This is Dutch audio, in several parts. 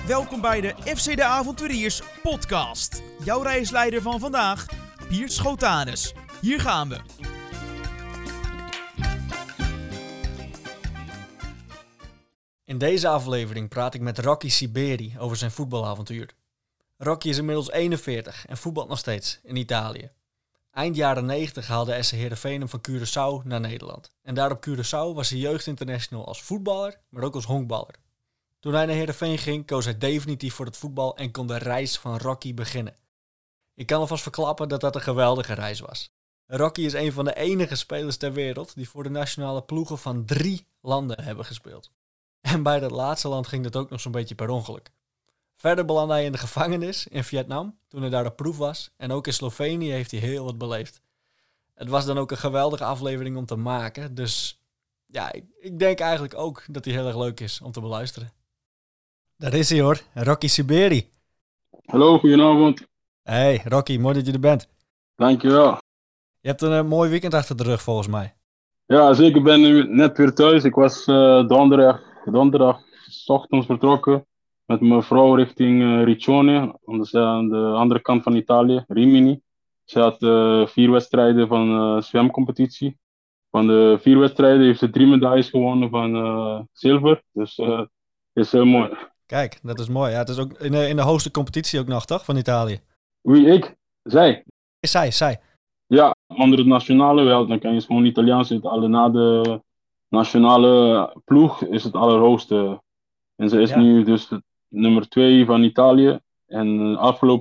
Welkom bij de FC de Avonturiers podcast. Jouw reisleider van vandaag, Piert Schotanus. Hier gaan we. In deze aflevering praat ik met Rocky Siberi over zijn voetbalavontuur. Rocky is inmiddels 41 en voetbalt nog steeds in Italië. Eind jaren 90 haalde SC Heerenveen hem van Curaçao naar Nederland. En daar op Curaçao was hij jeugdinternational als voetballer, maar ook als honkballer. Toen hij naar Heerenveen ging, koos hij definitief voor het voetbal en kon de reis van Rocky beginnen. Ik kan alvast verklappen dat dat een geweldige reis was. Rocky is een van de enige spelers ter wereld die voor de nationale ploegen van 3 landen hebben gespeeld. En bij dat laatste land ging dat ook nog zo'n beetje per ongeluk. Verder belandde hij in de gevangenis in Vietnam, toen hij daar op proef was. En ook in Slovenië heeft hij heel wat beleefd. Het was dan ook een geweldige aflevering om te maken. Dus ja, ik denk eigenlijk ook dat hij heel erg leuk is om te beluisteren. Daar is hij hoor, Rocky Siberi. Hallo, goedenavond. Hey Rocky, mooi dat je er bent. Dankjewel. Je hebt een mooi weekend achter de rug volgens mij. Ja, zeker. Ik ben nu net weer thuis. Ik was donderdag 's ochtends vertrokken met mijn vrouw richting Riccione, aan de andere kant van Italië, Rimini. Ze had 4 wedstrijden van zwemcompetitie. Van de 4 wedstrijden heeft ze 3 medailles gewonnen van zilver. Dus het is heel mooi. Kijk, dat is mooi. Ja, het is ook in de hoogste competitie ook nog, toch, van Italië? Wie, ik? Zij. Zij. Ja, onder het nationale wel. Dan kan je gewoon Italiaans zitten. Na de nationale ploeg is het allerhoogste. En ze is nu dus nummer 2 van Italië. En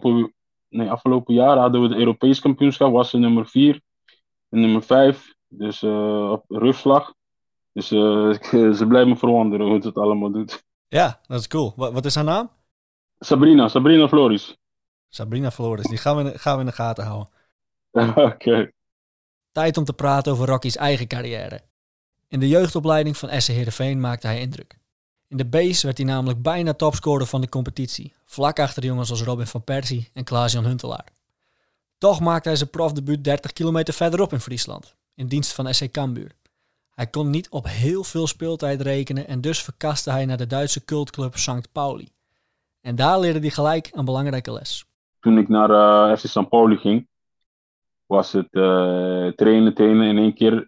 afgelopen jaar hadden we het Europees kampioenschap. Was ze nummer 4 en nummer 5. Dus op rugslag. Dus ze blijven me verwonderen hoe het allemaal doet. Ja, dat is cool. Wat is haar naam? Sabrina Floris. Sabrina Floris, die gaan we in de gaten houden. Oké. Tijd om te praten over Rocky's eigen carrière. In de jeugdopleiding van SC Heerenveen maakte hij indruk. In de B's werd hij namelijk bijna topscorer van de competitie, vlak achter jongens als Robin van Persie en Klaas-Jan Huntelaar. Toch maakte hij zijn profdebuut 30 kilometer verderop in Friesland, in dienst van SC Cambuur. Hij kon niet op heel veel speeltijd rekenen en dus verkaste hij naar de Duitse cultclub St. Pauli. En daar leerde hij gelijk een belangrijke les. Toen ik naar FC St. Pauli ging, was het trainen in één keer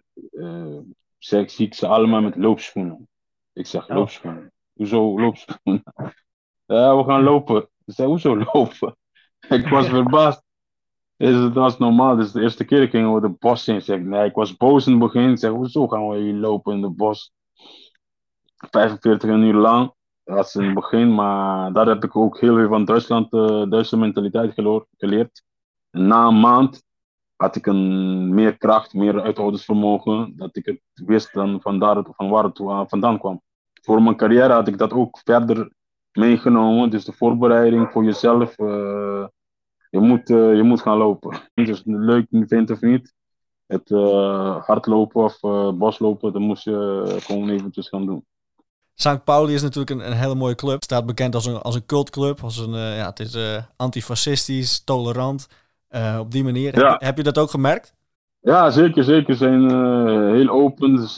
zie ik ze allemaal met loopschoenen. Ik zeg, loopschoenen? Hoezo loopschoenen? Ja, we gaan lopen. Ze zei, hoezo lopen? Ik was verbaasd. Dat was normaal, dus de eerste keer gingen we de bos in. Zeg, nee, ik was boos in het begin. Ik zeg, hoezo gaan we hier lopen in de bos? 45 uur lang. Dat was in het begin, maar daar heb ik ook heel veel van Duitse mentaliteit geleerd. En na een maand had ik meer kracht, meer uithoudingsvermogen, dat ik het wist dan van waar het vandaan kwam. Voor mijn carrière had ik dat ook verder meegenomen, dus de voorbereiding voor jezelf, je moet gaan lopen. Dus leuk vindt of niet, het hardlopen of boslopen, dat moest je gewoon eventjes gaan doen. St. Pauli is natuurlijk een hele mooie club. Het staat bekend als een cultclub, het is antifascistisch, tolerant. Op die manier. Ja. Heb je dat ook gemerkt? Ja, zeker. Ze zijn heel open. Dus,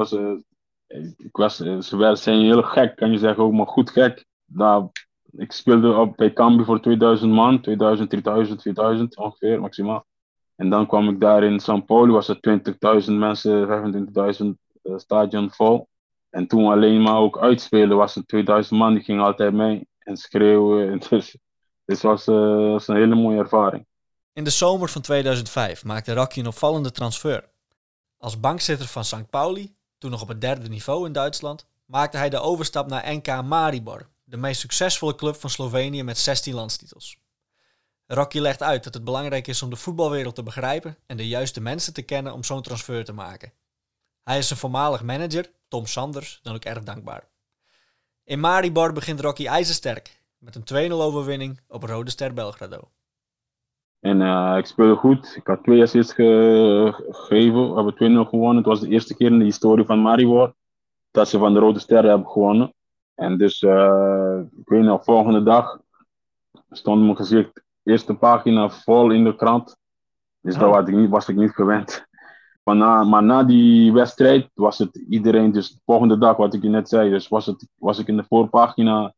ze zijn heel gek, kan je zeggen, ook maar goed gek. Ik speelde bij Cambuur voor 2000 man, 2000, 3000, 4000 ongeveer, maximaal. En dan kwam ik daar in St. Pauli, was het 20.000 mensen, 25.000 stadion vol. En toen alleen maar ook uitspelen was het 2000 man, die gingen altijd mee en schreeuwen. Dus het was een hele mooie ervaring. In de zomer van 2005 maakte Rocky een opvallende transfer. Als bankzitter van St. Pauli, toen nog op het 3e niveau in Duitsland, maakte hij de overstap naar NK Maribor, de meest succesvolle club van Slovenië met 16 landstitels. Rocky legt uit dat het belangrijk is om de voetbalwereld te begrijpen en de juiste mensen te kennen om zo'n transfer te maken. Hij is zijn voormalig manager, Tom Sanders, dan ook erg dankbaar. In Maribor begint Rocky ijzersterk, met een 2-0 overwinning op Rode Ster Belgrado. En ik speelde goed. Ik had 2 assists gegeven. We hebben 2-0 gewonnen. Het was de eerste keer in de historie van Maribor dat ze van de Rode Ster hebben gewonnen. En dus, ik weet nog, volgende dag stond mijn gezicht, eerste pagina vol in de krant. Dus dat was ik niet gewend. Maar na die wedstrijd was het iedereen, dus de volgende dag, wat ik je net zei, dus was ik in de voorpagina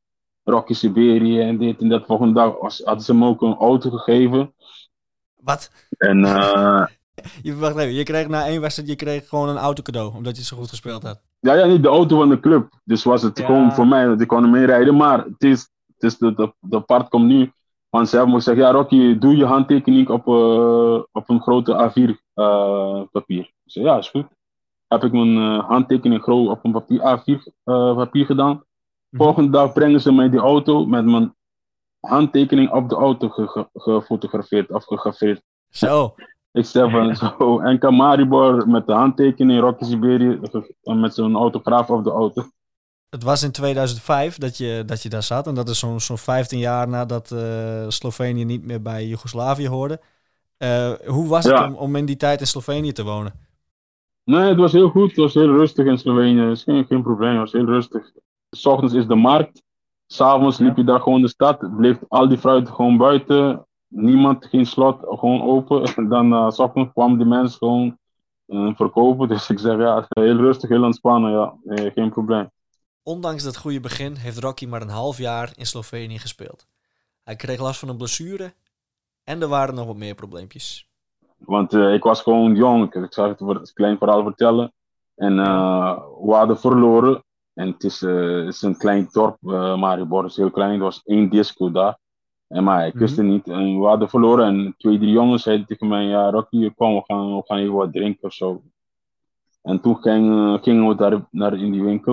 Rocky Siberië en dit en dat. Volgende dag hadden ze hem ook een auto gegeven. Wat? En Wacht even, je kreeg na 1 wedstrijd je kreeg gewoon een auto cadeau, omdat je zo goed gespeeld had. ja, niet de auto van de club. Dus was het gewoon voor mij, dat ik kon ermee rijden. Maar het is de part komt nu. Want ze hebben me gezegd, ja Rocky, doe je handtekening op een grote A4 papier. Ik zei, ja, is goed. Heb ik mijn handtekening op een papier, A4 papier gedaan. Volgende dag brengen ze mij die auto met mijn handtekening op de auto gefotografeerd of gegraveerd. Zo. Ik zei van zo, NK Maribor met de handtekening, Rocky Siberië met zo'n autograaf op de auto. Het was in 2005 dat je daar zat. En dat is zo'n 15 jaar nadat Slovenië niet meer bij Joegoslavië hoorde. Hoe was het om in die tijd in Slovenië te wonen? Nee, het was heel goed. Het was heel rustig in Slovenië. Het is geen probleem. Het was heel rustig. 's Ochtends is de markt. 's Avonds liep je daar gewoon de stad. Bleef al die fruit gewoon buiten. Niemand, geen slot, gewoon open. En dan 's ochtends kwamen die mensen gewoon verkopen. Dus ik zeg ja, heel rustig, heel ontspannen. Ja, geen probleem. Ondanks dat goede begin heeft Rocky maar een half jaar in Slovenië gespeeld. Hij kreeg last van een blessure en er waren nog wat meer probleempjes. Want ik was gewoon jong. Ik zal het een klein verhaal vertellen. En we hadden verloren. En het is een klein dorp, Maribor is heel klein. Er was 1 disco daar. Maar ik wist het niet. En we hadden verloren. En 2, 3 jongens zeiden tegen mij, ja Rocky, kom, we gaan even wat drinken of zo. En toen gingen we daar in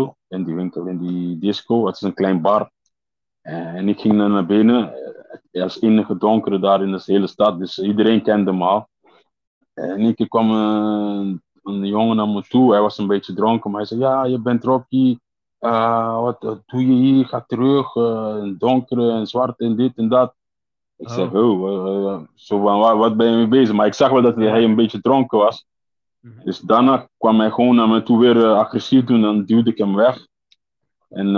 die disco. Het is een klein bar. En ik ging naar binnen. Als enige donkere daar in de hele stad. Dus iedereen kende me al. En in één keer kwam een jongen naar me toe. Hij was een beetje dronken. Maar hij zei, ja, je bent Rocky. Wat doe je hier? Ga terug. Donkere en zwart en dit en dat. Ik zeg, wat ben je mee bezig? Maar ik zag wel dat hij een beetje dronken was. Dus daarna kwam hij gewoon naar me toe weer agressief doen. Dan duwde ik hem weg. En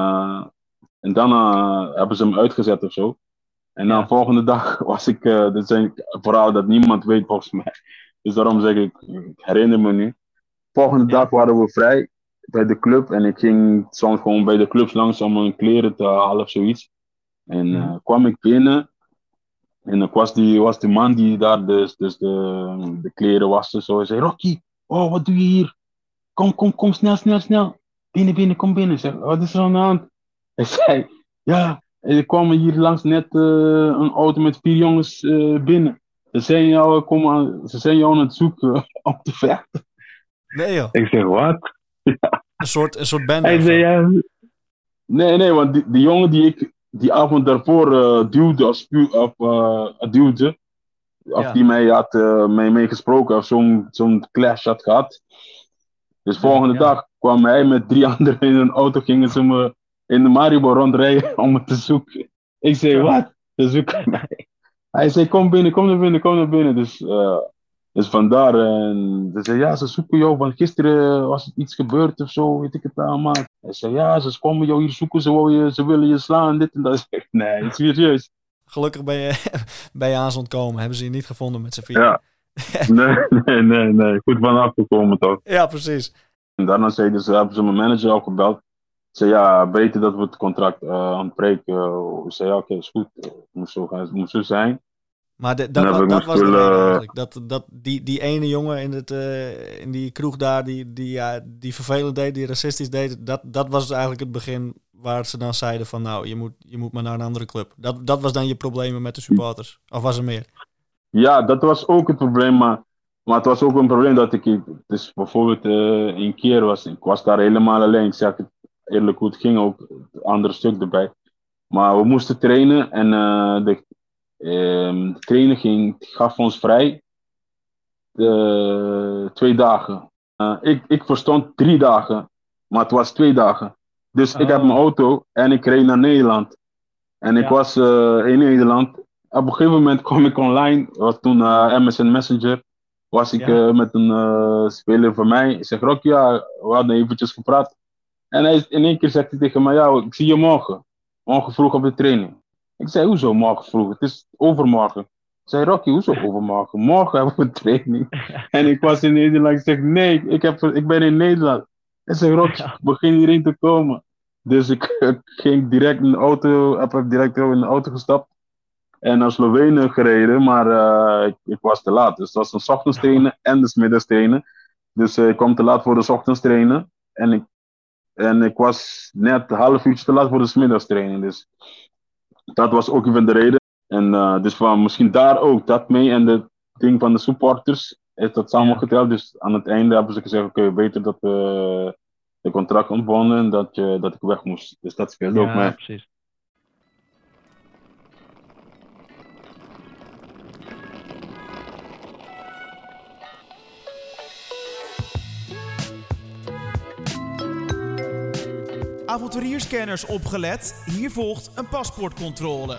daarna hebben ze hem uitgezet of zo. En dan volgende dag was ik, dat zijn verhalen dat niemand weet volgens mij. Dus daarom zeg ik herinner me nu. Volgende dag waren we vrij bij de club. En ik ging soms gewoon bij de clubs langs om mijn kleren te halen of zoiets. En kwam ik binnen. En ik was die man die daar dus de kleren waste. Zo. Hij zei, Rocky, oh wat doe je hier? Kom, snel. Binnen, kom binnen. Ik zeg, wat is er aan de hand? Hij zei, ja, er kwam hier langs net een auto met 4 jongens binnen. Ze zijn jou aan het zoeken om te vechten. Nee joh. Ik zeg, wat? Ja. Een soort bende. Hij zei, ja. Nee, want die jongen die avond daarvoor duwde, of die mij had mee gesproken of zo'n clash had gehad. Dus volgende dag kwam hij met 3 anderen in een auto, gingen ze me in de Maribor rondrijden om me te zoeken. Ik zei, wat? Ze zoeken mij. Hij zei, kom naar binnen. Dus vandaar. En ze zei, ja, ze zoeken jou. Want gisteren was het iets gebeurd of zo, weet ik het allemaal. Hij zei, ja, ze komen jou hier zoeken, ze willen je slaan, dit en dat. Ik zeg, nee, het is serieus. Gelukkig ben je aan ze ontkomen. Hebben ze je niet gevonden met z'n 4. Ja. Nee. Goed van afgekomen toch. Ja, precies. En daarna hebben ze mijn manager ook gebeld. Ik zei, ja, beter dat we het contract aanspreken. Ik zei, ja, oké, is goed. Het moest zo zijn. Maar dat was de reden eigenlijk. Dat die ene jongen in die kroeg daar, die vervelend deed, die racistisch deed, dat was eigenlijk het begin waar ze dan zeiden van, nou, je moet maar naar een andere club. Dat was dan je problemen met de supporters? Of was er meer? Ja, dat was ook het probleem, maar het was ook een probleem dat dus bijvoorbeeld een keer ik was daar helemaal alleen. Ik zeg het eerlijk hoe het ging, ook het andere stuk erbij. Maar we moesten trainen en de trainer gaf ons vrij 2 dagen. Ik verstond 3 dagen, maar het was 2 dagen. Dus ik heb mijn auto en ik reed naar Nederland. En ik was in Nederland. Op een gegeven moment kwam ik online, was toen MSN Messenger, was ik met een speler van mij. Ik zeg, Rocky, ja, we hadden eventjes gepraat. En in één keer zegt hij tegen mij, ja, ik zie je morgen vroeg op de training. Ik zei, hoezo morgen vroeg? Het is overmorgen. Ik zei, Rocky, hoezo overmorgen? Morgen hebben we een training. En ik was in Nederland. Ik zeg, nee, ik ben in Nederland. Ik zeg, Rocky, begin hierin te komen. Dus ik ging direct in de auto, heb direct in de auto gestapt. En naar Slovenië gereden, maar ik was te laat. Dus het was een 's ochtends trainen en de 's middags trainen. Dus ik kwam te laat voor de 's ochtends trainen. En ik was net een half uurtje te laat voor de 's middags trainen. Dus dat was ook even de reden. En dus van misschien daar ook dat mee. En de ding van de supporters is dat samengeteld. Dus aan het einde hebben ze gezegd, oké, beter dat we de contract ontbonden en dat ik weg moest. Dus dat speelde ook mee. Precies. Avonturierskenners opgelet, hier volgt een paspoortcontrole.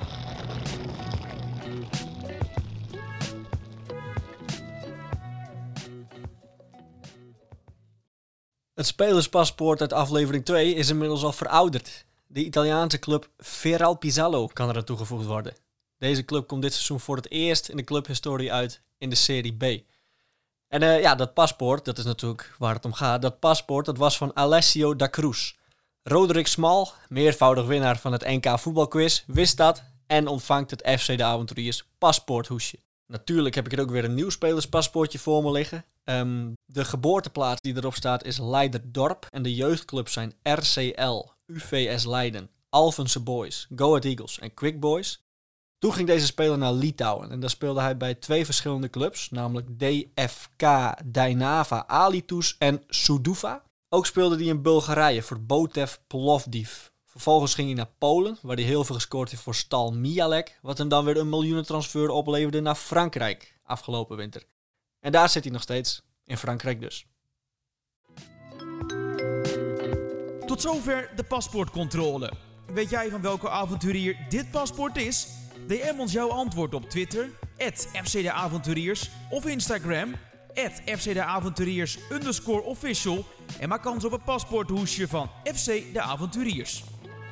Het spelerspaspoort uit aflevering 2 is inmiddels al verouderd. De Italiaanse club Feralpisallo kan er aan toegevoegd worden. Deze club komt dit seizoen voor het eerst in de clubhistorie uit in de Serie B. En dat paspoort, dat is natuurlijk waar het om gaat. Dat paspoort, dat was van Alessio da Cruz. Roderick Smal, meervoudig winnaar van het NK voetbalquiz, wist dat en ontvangt het FC de Avonturiers paspoorthoesje. Natuurlijk heb ik er ook weer een nieuw spelerspaspoortje voor me liggen. De geboorteplaats die erop staat is Leiderdorp en de jeugdclubs zijn RCL, UVS Leiden, Alphense Boys, Go Ahead Eagles en Quick Boys. Toen ging deze speler naar Litouwen en daar speelde hij bij 2 verschillende clubs, namelijk DFK Dainava Alitus en Suduva. Ook speelde hij in Bulgarije voor Botev Plovdiv. Vervolgens ging hij naar Polen, waar hij heel veel gescoord heeft voor Stal Mialek, wat hem dan weer een miljoenentransfer opleverde naar Frankrijk afgelopen winter. En daar zit hij nog steeds, in Frankrijk dus. Tot zover de paspoortcontrole. Weet jij van welke avonturier dit paspoort is? DM ons jouw antwoord op Twitter, @FCDavonturiers of Instagram, @FCDavonturiers_official en maak kans op een paspoorthoesje van FC de Avonturiers.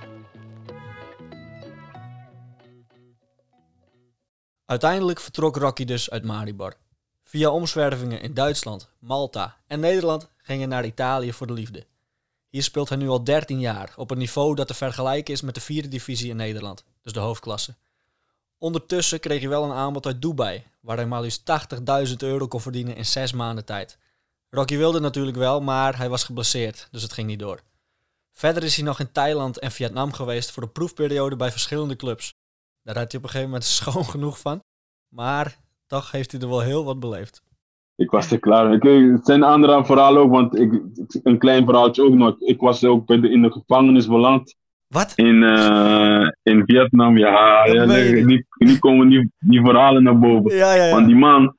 Uiteindelijk vertrok Rocky dus uit Maribor. Via omzwervingen in Duitsland, Malta en Nederland ging hij naar Italië voor de liefde. Hier speelt hij nu al 13 jaar, op een niveau dat te vergelijken is met de 4e divisie in Nederland, dus de hoofdklasse. Ondertussen kreeg hij wel een aanbod uit Dubai, waar hij maar liefst €80.000 kon verdienen in 6 maanden tijd. Rocky wilde natuurlijk wel, maar hij was geblesseerd, dus het ging niet door. Verder is hij nog in Thailand en Vietnam geweest voor de proefperiode bij verschillende clubs. Daar had hij op een gegeven moment schoon genoeg van, maar toch heeft hij er wel heel wat beleefd. Ik was er klaar mee. Het zijn andere verhalen ook, want een klein verhaaltje ook nog. Ik was ook in de gevangenis beland. Wat? In Vietnam, nu komen die verhalen naar boven. Ja. Want die man,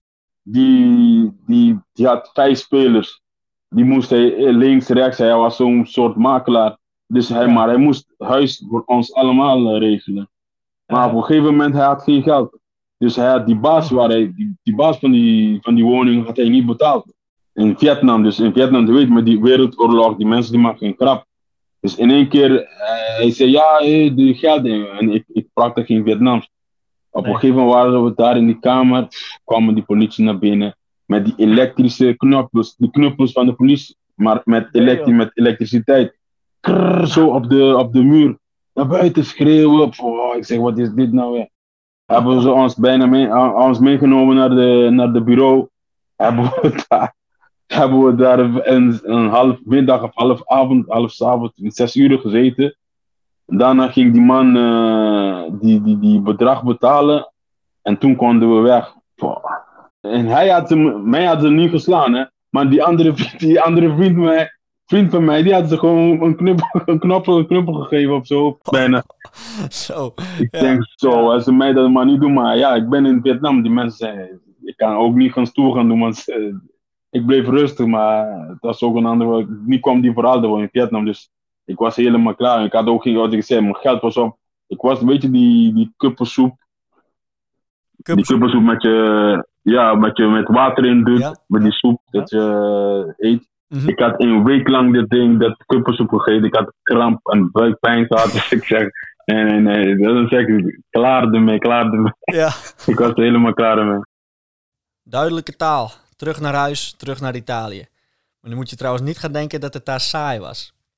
die had 5 spelers. Die moest hij links, rechts, hij was zo'n soort makelaar. Dus maar hij moest huis voor ons allemaal regelen. Maar op een gegeven moment, hij had geen geld. Dus hij had die baas, die baas van die woning had hij niet betaald. In Vietnam, je weet met die wereldoorlog, die mensen die maken geen krap. Dus in één keer, hij zei de geld in. En ik sprak geen Vietnams. Op een gegeven moment waren we daar in die kamer, kwam die politie naar binnen. Met die elektrische knopjes, die knopjes van de politie, maar met elektriciteit. Krrr, zo op de muur. Naar buiten schreeuwen. Ik zeg, wat is dit nou weer? Hebben ze ons ons meegenomen naar de bureau. Hebben we daar een half middag of half avond, 6 uur gezeten. Daarna ging die man die bedrag betalen. En toen konden we weg. En mij had ze niet geslaan, hè. Maar die andere vriend van mij, die had ze gewoon een knuppel gegeven of zo. Bijna. Zo. Ik denk zo, als ze mij dat maar niet doen. Maar ja, ik ben in Vietnam. Die mensen zeiden, ik kan ook niet stoer gaan doen. Want ik bleef rustig, maar het was ook een andere. Nu kwam die verhaal in Vietnam. Dus ik was helemaal klaar. Ik had ook geen, wat ik zei, mijn geld was op. Ik was een beetje die kuppensoep. Die kuppensoep met water in doet. Met die soep dat je eet. Mm-hmm. Ik had een week lang dat kuppensoep gegeten. Ik had kramp en buikpijn gehad. Dus ik zeg, nee, dat is echt klaar ermee. Ja. Ik was er helemaal klaar ermee. Duidelijke taal. Terug naar huis, terug naar Italië. Maar nu moet je trouwens niet gaan denken dat het daar saai was.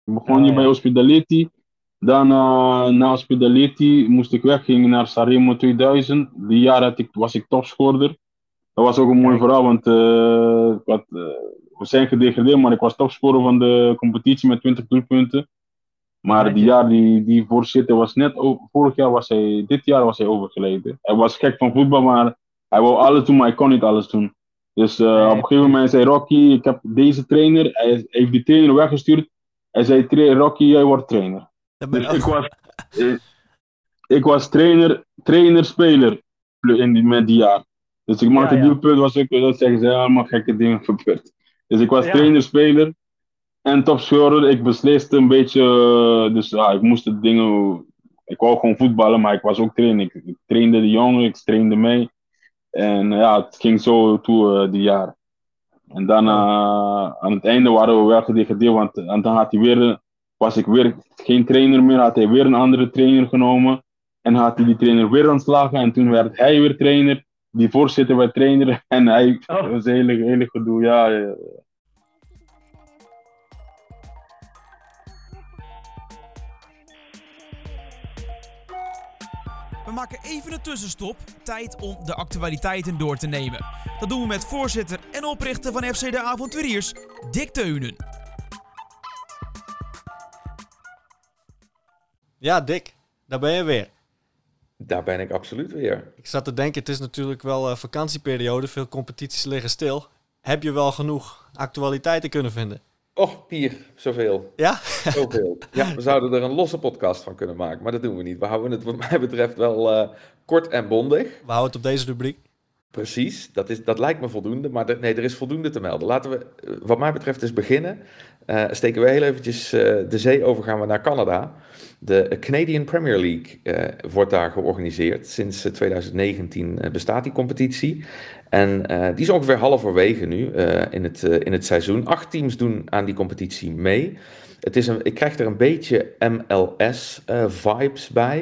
Begon je bij Ospedaletti. Dan na Ospedaletti moest ik weg, ging naar Sanremo 2000. Die jaar was ik topscorer. Dat was ook een mooi verhaal, want we zijn gedegradeerd, maar ik was topscorer van de competitie met 20 doelpunten. Maar die jaar, die voorzitter was dit jaar was hij overgeleden. Hij was gek van voetbal, maar hij wou alles doen, maar hij kon niet alles doen. Dus op een gegeven moment zei Rocky, ik heb deze trainer, hij heeft die trainer weggestuurd. Hij zei, Rocky, jij wordt trainer. Dus ik was trainer-speler met die jaar. Dus ik maakte doelpunt, was ook, dat zeggen ze, allemaal gekke dingen gebeurd. Dus ik was trainer-speler en topscorer. Ik besliste een beetje, dus ik moest de dingen, ik wou gewoon voetballen, maar ik was ook trainer. Ik trainde de jongen, ik trainde mee. En het ging zo toe die jaar. En dan aan het einde waren we wel gedegradeerd, want en dan was ik weer geen trainer meer, had hij weer een andere trainer genomen. En had hij die trainer weer ontslagen en toen werd hij weer trainer. Die voorzitter werd trainer en dat was een hele gedoe, ja. We maken even een tussenstop. Tijd om de actualiteiten door te nemen. Dat doen we met voorzitter en oprichter van FC De Avonturiers, Dick Teunen. Ja, Dick, daar ben je weer. Daar ben ik absoluut weer. Ik zat te denken, het is natuurlijk wel vakantieperiode. Veel competities liggen stil. Heb je wel genoeg actualiteiten kunnen vinden? Och, Pier, zoveel. Ja? Zoveel. Ja, we zouden er een losse podcast van kunnen maken, maar dat doen we niet. We houden het wat mij betreft wel kort en bondig. We houden het op deze rubriek. Precies, dat lijkt me voldoende, maar er is voldoende te melden. Laten we, wat mij betreft, eens beginnen. Steken we heel eventjes de zee over, gaan we naar Canada. De Canadian Premier League wordt daar georganiseerd. Sinds 2019 bestaat die competitie. En die is ongeveer halverwege nu in het seizoen. 8 teams doen aan die competitie mee. Ik krijg er een beetje MLS-vibes bij.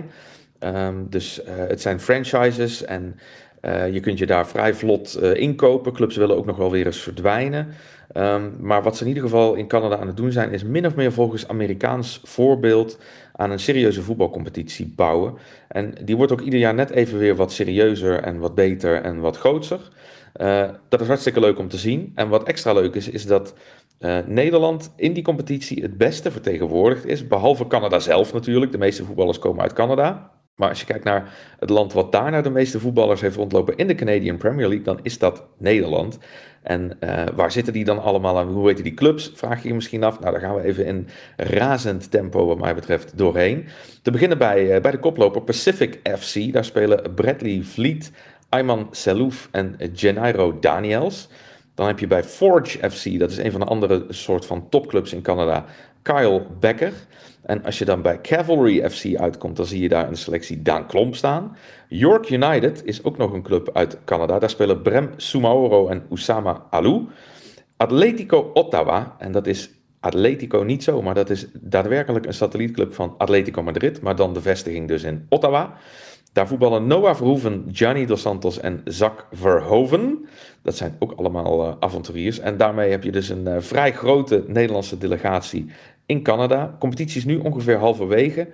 Dus het zijn franchises en je kunt je daar vrij vlot inkopen. Clubs willen ook nog wel weer eens verdwijnen. Maar wat ze in ieder geval in Canada aan het doen zijn, is min of meer volgens Amerikaans voorbeeld aan een serieuze voetbalcompetitie bouwen. En die wordt ook ieder jaar net even weer wat serieuzer en wat beter en wat grootser. Dat is hartstikke leuk om te zien. En wat extra leuk is dat Nederland in die competitie het beste vertegenwoordigd is. Behalve Canada zelf natuurlijk. De meeste voetballers komen uit Canada. Maar als je kijkt naar het land wat daar nou de meeste voetballers heeft rondlopen in de Canadian Premier League, dan is dat Nederland. En waar zitten die dan allemaal aan? Hoe heten die clubs? Vraag je je misschien af. Nou, daar gaan we even in razend tempo wat mij betreft doorheen. Te beginnen bij de koploper Pacific FC. Daar spelen Bradley Vliet, Ayman Selouf en Janeiro Daniels. Dan heb je bij Forge FC, dat is een van de andere soort van topclubs in Canada, Kyle Becker. En als je dan bij Cavalry FC uitkomt, dan zie je daar een selectie Daan Klomp staan. York United is ook nog een club uit Canada. Daar spelen Brem Soumaoro en Oussama Alou. Atletico Ottawa, en dat is Atletico niet zo, maar dat is daadwerkelijk een satellietclub van Atletico Madrid, maar dan de vestiging dus in Ottawa. Daar voetballen Noah Verhoeven, Gianni Dos Santos en Zak Verhoeven. Dat zijn ook allemaal avonturiers. En daarmee heb je dus een vrij grote Nederlandse delegatie in Canada. De competitie is nu ongeveer halverwege.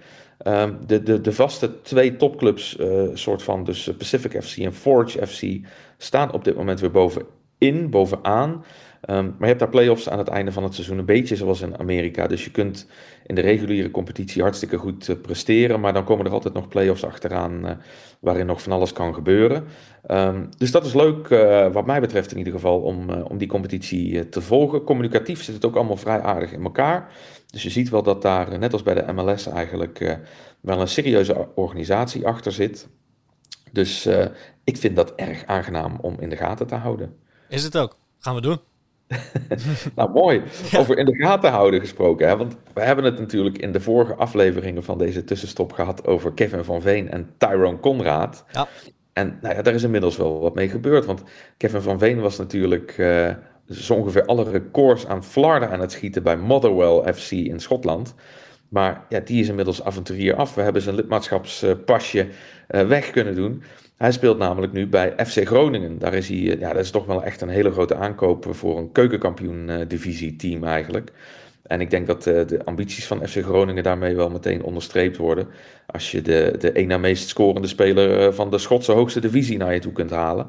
De vaste 2 topclubs, soort van dus Pacific FC en Forge FC, staan op dit moment weer bovenaan. Maar je hebt daar play-offs aan het einde van het seizoen, een beetje zoals in Amerika. Dus je kunt in de reguliere competitie hartstikke goed presteren, maar dan komen er altijd nog play-offs achteraan waarin nog van alles kan gebeuren. Dus dat is leuk, wat mij betreft in ieder geval, om die competitie te volgen. Communicatief zit het ook allemaal vrij aardig in elkaar. Dus je ziet wel dat daar, net als bij de MLS eigenlijk, wel een serieuze organisatie achter zit. Dus ik vind dat erg aangenaam om in de gaten te houden. Is het ook. Gaan we doen. Nou, mooi. Ja. Over in de gaten houden gesproken. Hè? Want we hebben het natuurlijk in de vorige afleveringen van deze tussenstop gehad over Kevin van Veen en Tyrone Conrad. Ja. En nou ja, daar is inmiddels wel wat mee gebeurd. Want Kevin van Veen was natuurlijk zo ongeveer alle records aan flarden aan het schieten bij Motherwell FC in Schotland. Maar ja, die is inmiddels avonturier af. We hebben zijn lidmaatschapspasje weg kunnen doen. Hij speelt namelijk nu bij FC Groningen. Daar is hij, dat is toch wel echt een hele grote aankoop voor een keukenkampioen divisieteam eigenlijk. En ik denk dat de ambities van FC Groningen daarmee wel meteen onderstreept worden. Als je de één na meest scorende speler van de Schotse hoogste divisie naar je toe kunt halen.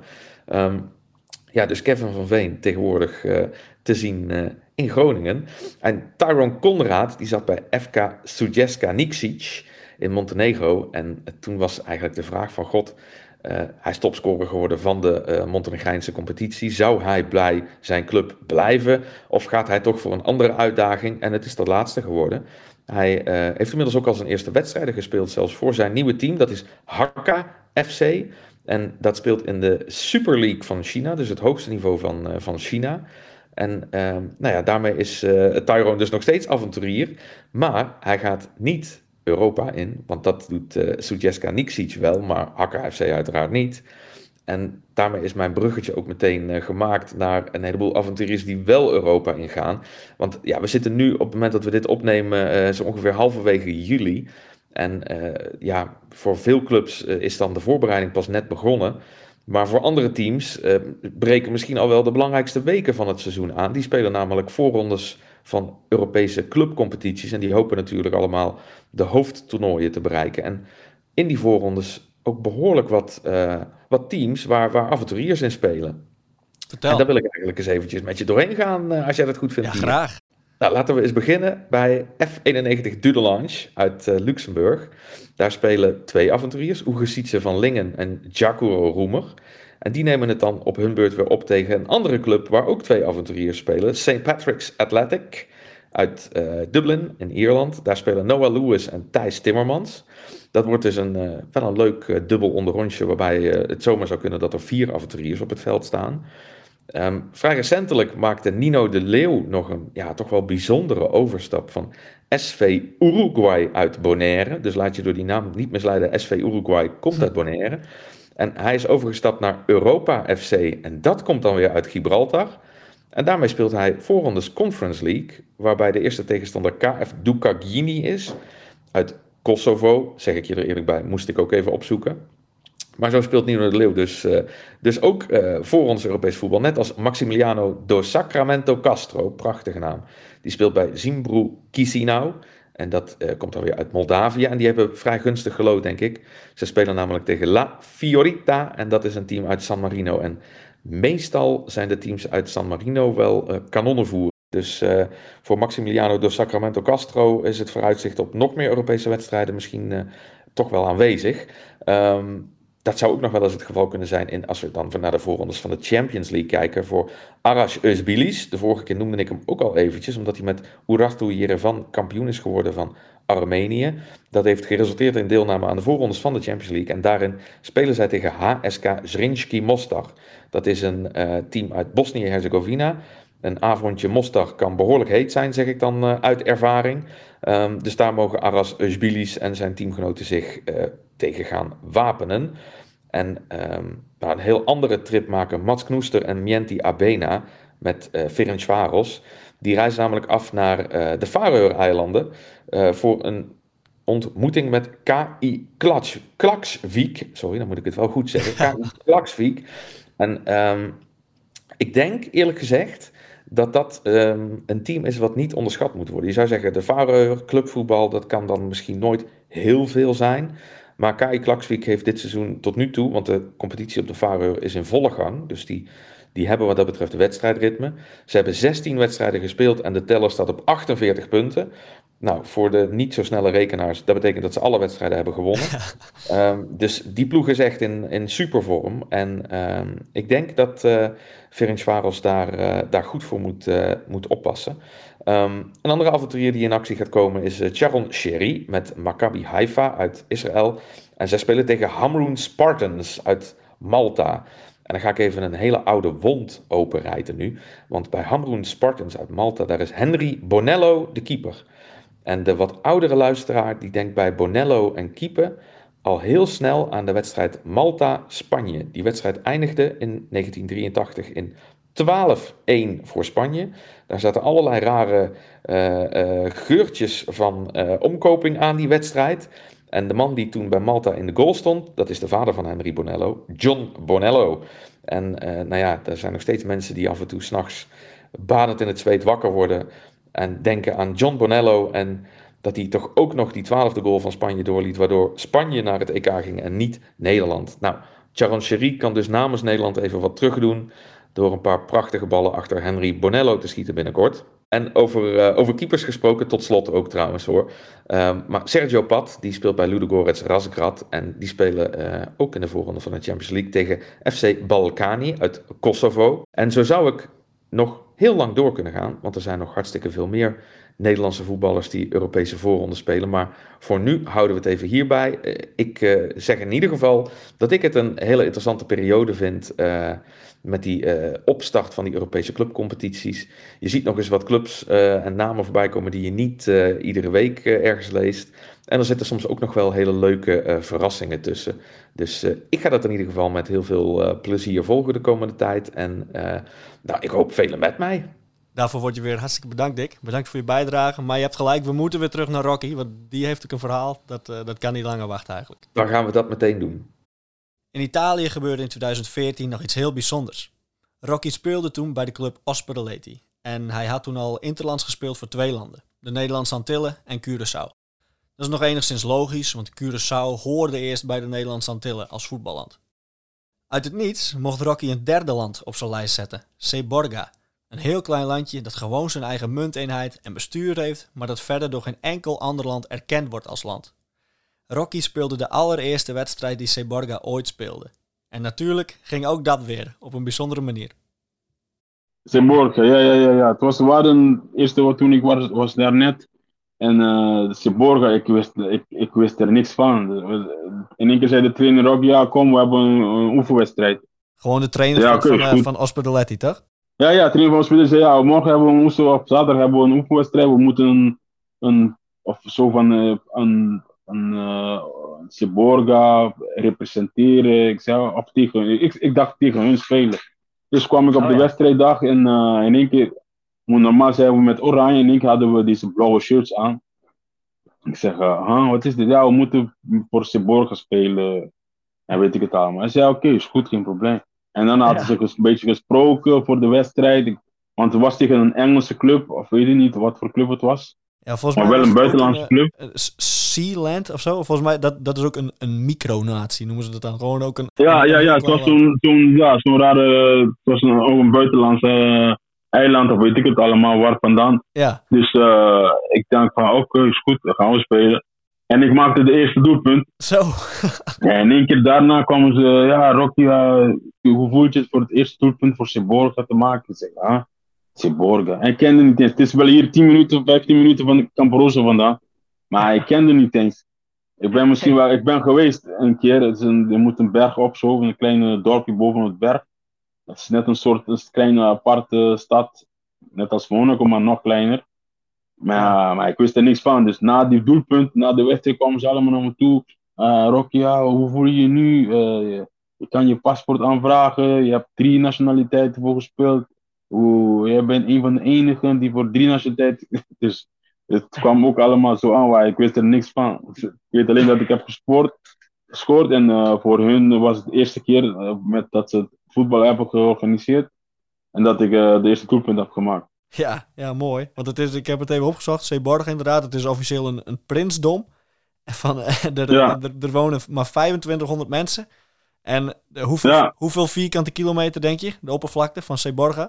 Dus Kevin van Veen tegenwoordig te zien in Groningen. En Tyrone Conrad, die zat bij FK Sudjeska Nikšić in Montenegro. En toen was eigenlijk de vraag van God... hij is topscorer geworden van de Montenegrijnse competitie. Zou hij bij zijn club blijven? Of gaat hij toch voor een andere uitdaging? En het is dat laatste geworden. Hij heeft inmiddels ook al zijn eerste wedstrijden gespeeld, zelfs voor zijn nieuwe team. Dat is Hakka FC. En dat speelt in de Super League van China, dus het hoogste niveau van China. En daarmee is Tyrone dus nog steeds avonturier. Maar hij gaat niet Europa in, want dat doet Sudjeska Nikšić wel, maar Hakka FC uiteraard niet. En daarmee is mijn bruggetje ook meteen gemaakt naar een heleboel avonturiers die wel Europa ingaan. Want ja, we zitten nu op het moment dat we dit opnemen zo ongeveer halverwege juli. En voor veel clubs is dan de voorbereiding pas net begonnen. Maar voor andere teams breken misschien al wel de belangrijkste weken van het seizoen aan. Die spelen namelijk voorrondes van Europese clubcompetities. En die hopen natuurlijk allemaal de hoofdtoernooien te bereiken. En in die voorrondes ook behoorlijk wat teams waar avonturiers in spelen. Vertel. En daar wil ik eigenlijk eens eventjes met je doorheen gaan, als jij dat goed vindt. Ja, graag. Nou, laten we eens beginnen bij F91 Dudelange uit Luxemburg. Daar spelen 2 avonturiers, Ugesitse van Lingen en Jakuro Roemer. En die nemen het dan op hun beurt weer op tegen een andere club waar ook 2 avonturiers spelen. St. Patrick's Athletic uit Dublin in Ierland. Daar spelen Noah Lewis en Thijs Timmermans. Dat wordt dus wel een leuk dubbel onderrondje waarbij het zomaar zou kunnen dat er 4 avonturiers op het veld staan. Vrij recentelijk maakte Nino de Leeuw nog een toch wel bijzondere overstap van SV Uruguay uit Bonaire. Dus laat je door die naam niet misleiden, SV Uruguay komt uit Bonaire. En hij is overgestapt naar Europa FC en dat komt dan weer uit Gibraltar. En daarmee speelt hij voorrondes Conference League, waarbij de eerste tegenstander KF Dukagini is. Uit Kosovo, zeg ik je er eerlijk bij, moest ik ook even opzoeken. Maar zo speelt Nino de Leeuw dus ook voor ons Europees voetbal. Net als Maximiliano do Sacramento Castro, prachtige naam. Die speelt bij Zimbru Chisinau. En dat komt dan weer uit Moldavië. En die hebben vrij gunstig gelood, denk ik. Ze spelen namelijk tegen La Fiorita. En dat is een team uit San Marino. En meestal zijn de teams uit San Marino wel kanonnenvoer. Dus voor Maximiliano do Sacramento Castro is het vooruitzicht op nog meer Europese wedstrijden misschien toch wel aanwezig. Dat zou ook nog wel eens het geval kunnen zijn als we dan naar de voorrondes van de Champions League kijken voor Arash Özbilis. De vorige keer noemde ik hem ook al eventjes, omdat hij met Urartu Yerevan kampioen is geworden van Armenië. Dat heeft geresulteerd in deelname aan de voorrondes van de Champions League. En daarin spelen zij tegen HSK Zrinjski Mostar. Dat is een team uit Bosnië-Herzegovina. Een avondje Mostar kan behoorlijk heet zijn, zeg ik dan uit ervaring. Dus daar mogen Aras Özbilis en zijn teamgenoten zich tegen gaan wapenen. En een heel andere trip maken Mats Knoester en Mienti Abena met Ferencváros. Die reizen namelijk af naar de Faroe-eilanden voor een ontmoeting met KI Klaksvík. Sorry, dan moet ik het wel goed zeggen. KI Klaksvík. En ik denk eerlijk gezegd dat een team is wat niet onderschat moet worden. Je zou zeggen, de Faroe clubvoetbal, dat kan dan misschien nooit heel veel zijn. Maar KI Klaksvík heeft dit seizoen tot nu toe, want de competitie op de Faroe is in volle gang. Dus die hebben wat dat betreft de wedstrijdritme. Ze hebben 16 wedstrijden gespeeld en de teller staat op 48 punten. Nou, voor de niet zo snelle rekenaars, dat betekent dat ze alle wedstrijden hebben gewonnen. Dus die ploeg is echt in supervorm. En ik denk dat Ferencváros daar goed voor moet oppassen. Een andere avonturier die in actie gaat komen is Sharon Sherry met Maccabi Haifa uit Israël. En zij spelen tegen Hamrun Spartans uit Malta. En dan ga ik even een hele oude wond openrijten nu. Want bij Hamrun Spartans uit Malta, daar is Henry Bonello de keeper. En de wat oudere luisteraar die denkt bij Bonello en keeper al heel snel aan de wedstrijd Malta-Spanje. Die wedstrijd eindigde in 1983 in 12-1 voor Spanje. Daar zaten allerlei rare geurtjes van omkoping aan die wedstrijd. En de man die toen bij Malta in de goal stond, dat is de vader van Henry Bonello, John Bonello. En er zijn nog steeds mensen die af en toe 's nachts badend in het zweet wakker worden En denken aan John Bonello en dat hij toch ook nog die 12e goal van Spanje doorliet, waardoor Spanje naar het EK ging en niet Nederland. Nou, Charon Sherry kan dus namens Nederland even wat terugdoen door een paar prachtige ballen achter Henry Bonello te schieten binnenkort. En over keepers gesproken, tot slot ook trouwens hoor. Maar Sergio Pat, die speelt bij Ludogorets Razgrad. En die spelen ook in de voorronde van de Champions League tegen FC Balkani uit Kosovo. En zo zou ik nog heel lang door kunnen gaan. Want er zijn nog hartstikke veel meer Nederlandse voetballers die Europese voorronden spelen. Maar voor nu houden we het even hierbij. Ik zeg in ieder geval dat ik het een hele interessante periode vind met die opstart van die Europese clubcompetities. Je ziet nog eens wat clubs en namen voorbij komen die je niet iedere week ergens leest. En er zitten soms ook nog wel hele leuke verrassingen tussen. Dus ik ga dat in ieder geval met heel veel plezier volgen de komende tijd. En ik hoop velen met mij. Daarvoor word je weer hartstikke bedankt, Dick. Bedankt voor je bijdrage. Maar je hebt gelijk, we moeten weer terug naar Rocky. Want die heeft ook een verhaal. Dat kan niet langer wachten eigenlijk. Dan gaan we dat meteen doen. In Italië gebeurde in 2014 nog iets heel bijzonders. Rocky speelde toen bij de club Ospedaletti. En hij had toen al interlands gespeeld voor 2 landen. De Nederlandse Antillen en Curaçao. Dat is nog enigszins logisch, want Curaçao hoorde eerst bij de Nederlandse Antillen als voetballand. Uit het niets mocht Rocky een 3e land op zijn lijst zetten, Seborga. Een heel klein landje dat gewoon zijn eigen munteenheid en bestuur heeft, maar dat verder door geen enkel ander land erkend wordt als land. Rocky speelde de allereerste wedstrijd die Seborga ooit speelde. En natuurlijk ging ook dat weer op een bijzondere manier. Seborga, ja. Het waren eerste wat toen ik was daar net. En Seborga, ik wist er niks van. In één keer zei de trainer ook, ja kom, we hebben een oefenwedstrijd. Gewoon de trainer van Ospedaletti, toch? Ja, trainer van Ospedaletti zei, ja, morgen hebben we een oefenwedstrijd, op zaterdag hebben we een oefenwedstrijd. We moeten een Seborga representeren. Ik dacht tegen hun spelen. Dus kwam ik op de wedstrijddag en in één keer, normaal zijn we met oranje, in één keer hadden we deze blauwe shirts aan. Ik zeg, wat is dit? Ja, we moeten voor Seborga spelen. En weet ik het allemaal. Hij zei, oké, is goed, geen probleem. En dan hadden ze een beetje gesproken voor de wedstrijd. Want het was tegen een Engelse club, of weet je niet wat voor club het was. Ja, volgens maar mij wel een buitenlandse club. Sealand of zo. Volgens mij, dat is ook een micronatie, noemen ze dat dan. Gewoon ook een... Ja. Het was zo'n rare... Het was ook een buitenlandse eiland, of weet ik het allemaal, waar vandaan. Ja. Dus ik dacht van, oké, is goed, dan gaan we spelen. En ik maakte de eerste doelpunt. Zo. En in één keer daarna kwamen ze, ja, Rocky, hoe voel je het voor het eerste doelpunt voor Seborga te maken? Ik zeg, Seborga. En ik kende niet eens. Het is wel hier 10 minuten, 15 minuten van Campo vandaan. Maar ik kende niet eens. Ik ben geweest een keer. Je moet een berg op, zo, een klein dorpje boven het berg. Dat is net een kleine aparte stad. Net als Monaco, maar nog kleiner. Maar ik wist er niks van. Dus na die doelpunt, na de wedstrijd, kwamen ze allemaal naar me toe. Rocky, hoe voel je je nu? Je kan je paspoort aanvragen. Je hebt 3 nationaliteiten voor gespeeld. Jij bent een van de enigen die voor 3 nationaliteiten... Dus het kwam ook allemaal zo aan, waar ik wist er niks van. Ik weet alleen dat ik heb gescoord. En voor hun was het de eerste keer dat ze het voetbal hebben georganiseerd. En dat ik de eerste doelpunt heb gemaakt. Ja, mooi. Want ik heb het even opgezocht. Seborga inderdaad, het is officieel een prinsdom. Er wonen maar 2500 mensen. En hoeveel vierkante kilometer denk je? De oppervlakte van Seborga?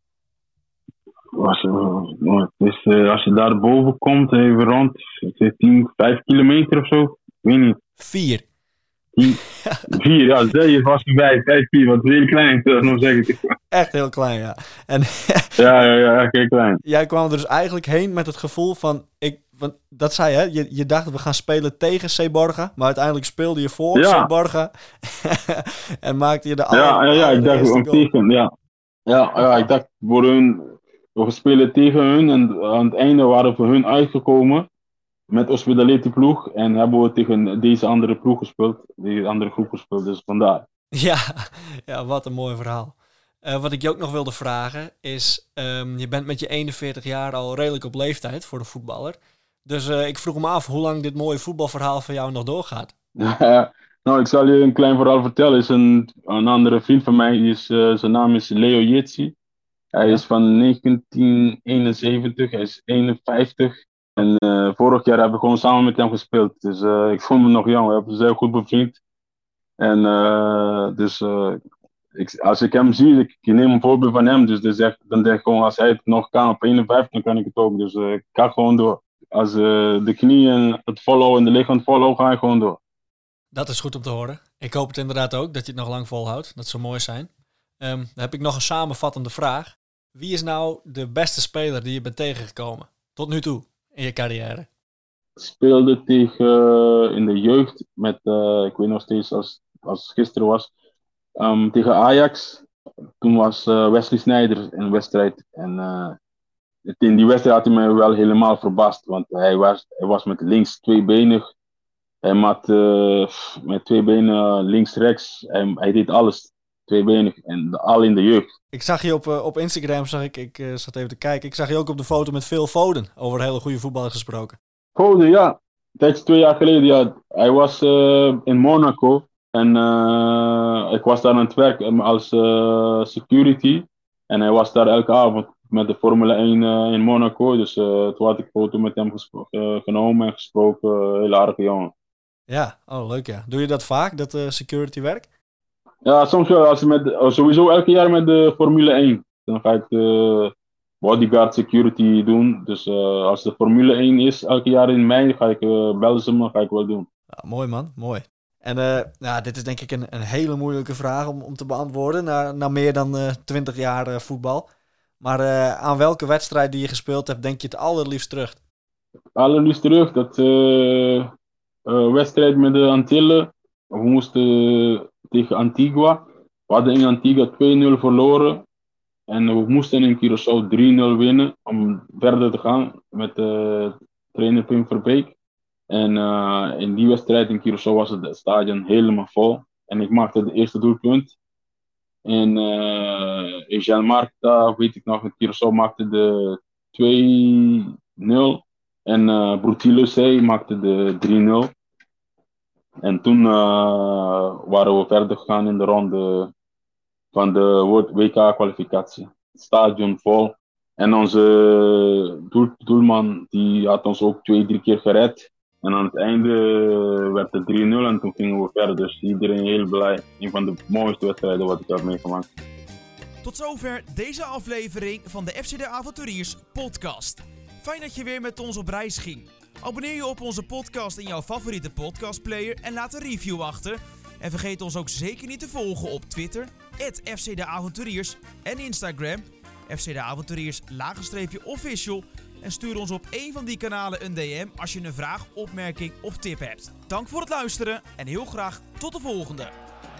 Als je daar boven komt, even rond 5 kilometer of zo. Ik weet niet. 4. 4, ja. Je was erbij. 5, 4. Wat heel klein, nog zeggen. Echt heel klein, ja. En ja, echt heel klein. Jij kwam er dus eigenlijk heen met het gevoel van... dat zei je, je dacht we gaan spelen tegen Seborga. Maar uiteindelijk speelde je voor Seborga. En maakte je de ik dacht om tegen, ja, ik dacht voor hun... We spelen tegen hun en aan het einde waren we voor hun uitgekomen met Ospedaletti ploeg en hebben we tegen deze andere ploeg gespeeld, die andere groep gespeeld, dus vandaar. Ja, wat een mooi verhaal. Wat ik je ook nog wilde vragen is, je bent met je 41 jaar al redelijk op leeftijd voor de voetballer. Dus ik vroeg me af hoe lang dit mooie voetbalverhaal van jou nog doorgaat. Nou, ik zal je een klein verhaal vertellen. Is een andere vriend van mij, zijn naam is Leo Jitsi. Hij is van 1971, hij is 51. En vorig jaar heb ik gewoon samen met hem gespeeld. Dus ik voel me nog jong, we hebben zeer goed bevriend. En als ik hem zie, ik neem een voorbeeld van hem. Dus dan denk ik gewoon, als hij het nog kan op 51, dan kan ik het ook. Dus ik ga gewoon door. Als de knieën het volhouden en de lichaam het volhouden, ga ik gewoon door. Dat is goed om te horen. Ik hoop het inderdaad ook, dat je het nog lang volhoudt. Dat zou mooi zijn. Dan heb ik nog een samenvattende vraag. Wie is nou de beste speler die je bent tegengekomen? Tot nu toe, in je carrière. Ik speelde in de jeugd met, ik weet nog steeds als het gisteren was, tegen Ajax. Toen was Wesley Sneijder in de wedstrijd. En in die wedstrijd had hij mij wel helemaal verbaasd. Want hij was met links tweebenig. Hij maakte met twee benen links-rechts. Hij deed alles tweebenig. En al in de jeugd. Ik zag je op Instagram, ik zat even te kijken. Ik zag je ook op de foto met Phil Foden. Over een hele goede voetballer gesproken. Foden, ja. Tijdens 2 jaar geleden, ja. Hij was in Monaco. En ik was daar aan het werk als security. En hij was daar elke avond met de Formule 1 in Monaco. Dus toen had ik foto met hem genomen en gesproken. Heel aardige jongen. Ja, leuk ja. Doe je dat vaak, dat security werk? Ja, soms wel. Sowieso elke jaar met de Formule 1. Dan ga ik bodyguard security doen. Dus als de Formule 1 is, elke jaar in mei, bellen ze me, dan ga ik wel doen. Ja, mooi man, mooi. En dit is denk ik een hele moeilijke vraag om te beantwoorden. Na meer dan 20 jaar voetbal. Maar aan welke wedstrijd die je gespeeld hebt, denk je het allerliefst terug? Allerliefst terug, dat wedstrijd met de Antillen. We moesten tegen Antigua. We hadden in Antigua 2-0 verloren. En we moesten in Curaçao 3-0 winnen om verder te gaan met trainer Pim Verbeek. En in die wedstrijd in Curaçao was het stadion helemaal vol. En ik maakte het eerste doelpunt. En Jean Marta, weet ik nog, in Curaçao maakte de 2-0. En Brutilosei maakte de 3-0. En toen waren we verder gegaan in de ronde van de WK-kwalificatie. Stadion vol. En onze doelman die had ons ook 2-3 keer gered. En aan het einde werd het 3-0 en toen gingen we verder. Dus iedereen heel blij. Een van de mooiste wedstrijden wat ik heb meegemaakt. Tot zover deze aflevering van de FCD Avonturiers podcast. Fijn dat je weer met ons op reis ging. Abonneer je op onze podcast in jouw favoriete podcastplayer en laat een review achter. En vergeet ons ook zeker niet te volgen op Twitter, @FCDavonturiers en Instagram, FCDavonturiers_official. En stuur ons op één van die kanalen een DM als je een vraag, opmerking of tip hebt. Dank voor het luisteren en heel graag tot de volgende.